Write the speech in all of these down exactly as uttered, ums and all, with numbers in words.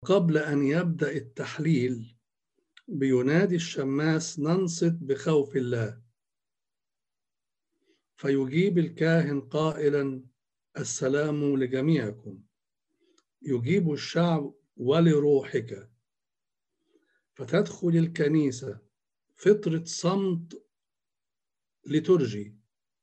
قبل أن يبدأ التحليل بينادي الشماس: ننصت بخوف الله. فيجيب الكاهن قائلا: السلام لجميعكم. يجيب الشعب: ولروحك. فتدخل الكنيسة فترة صمت لترجي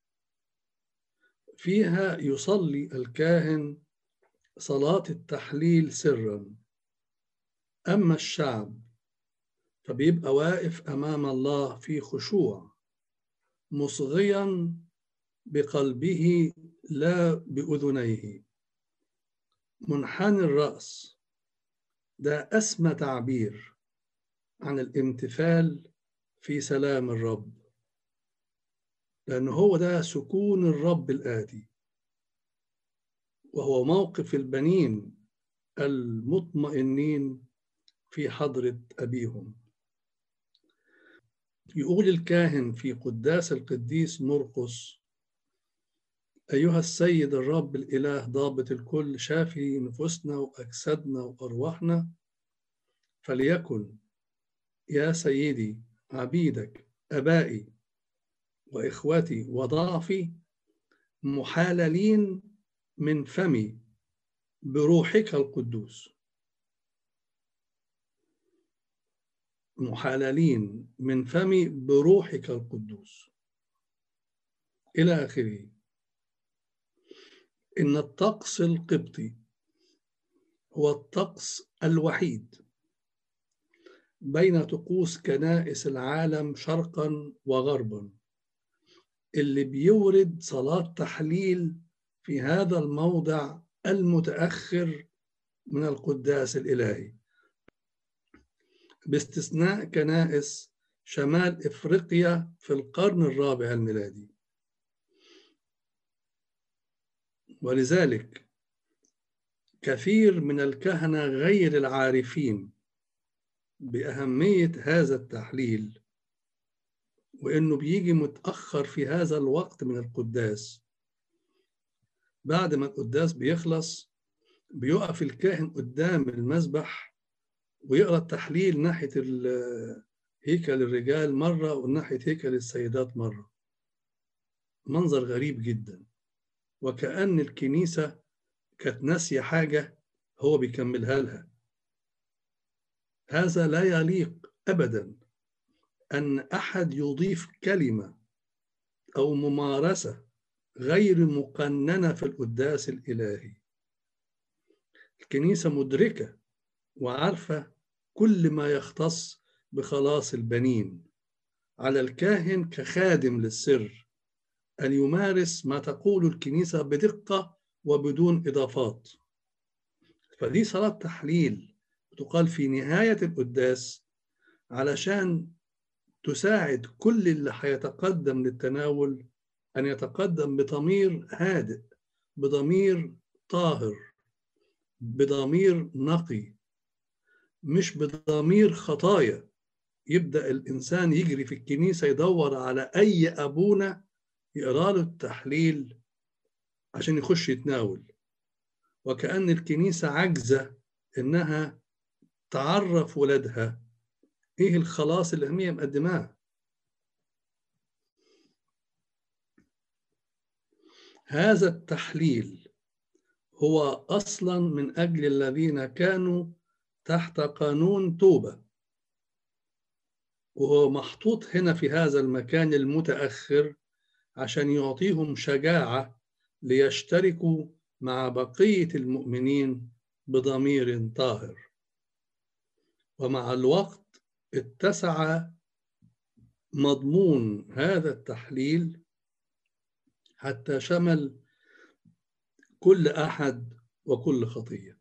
فيها يصلي الكاهن صلاة التحليل سرا. أما الشعب فبيبقى واقف أمام الله في خشوع، مصغيا بقلبه لا بأذنيه، منحني الرأس. ده أسمى تعبير عن الامتثال في سلام الرب، لأن هو ده سكون الرب الآتي، وهو موقف البنين المطمئنين في حضرة أبيهم. يقول الكاهن في قداس القديس مرقس: أيها السيد الرب الإله ضابط الكل، شافي نفوسنا وأجسادنا وأرواحنا، فليكن يا سيدي عبيدك أبائي وإخوتي وضعفي محاللين من فمي بروحك القدوس. محاللين من فمي بروحك القدوس إلى آخره. إن الطقس القبطي هو الطقس الوحيد بين طقوس كنائس العالم شرقا وغربا اللي بيورد صلاة تحليل في هذا الموضع المتأخر من القداس الإلهي، باستثناء كنائس شمال إفريقيا في القرن الرابع الميلادي. ولذلك كثير من الكهنة غير العارفين بأهمية هذا التحليل، وإنه بيجي متأخر في هذا الوقت من القداس. بعد ما القداس بيخلص بيقف الكاهن قدام المذبح ويقرأ التحليل ناحية هيكل الرجال مرة وناحية هيكل السيدات مرة. منظر غريب جدا، وكأن الكنيسة كانت ناسية حاجة هو بيكملها لها. هذا لا يليق أبدا أن أحد يضيف كلمة أو ممارسة غير مقننة في القداس الإلهي. الكنيسة مدركة وعارفة كل ما يختص بخلاص البنين. على الكاهن كخادم للسر أن يمارس ما تقول الكنيسة بدقة وبدون إضافات. فدي صلاة تحليل تقال في نهاية القداس علشان تساعد كل اللي هيتقدم للتناول أن يتقدم بضمير هادئ، بضمير طاهر، بضمير نقي، مش بضمير خطايا. يبدأ الإنسان يجري في الكنيسة يدور على أي أبونا يقرأ له التحليل عشان يخش يتناول، وكأن الكنيسة عاجزة إنها تعرف ولادها إيه الخلاص اللي هي مقدماه. هذا التحليل هو أصلا من أجل الذين كانوا تحت قانون توبة، وهو محطوط هنا في هذا المكان المتأخر عشان يعطيهم شجاعة ليشتركوا مع بقية المؤمنين بضمير طاهر. ومع الوقت اتسع مضمون هذا التحليل حتى شمل كل أحد وكل خطية.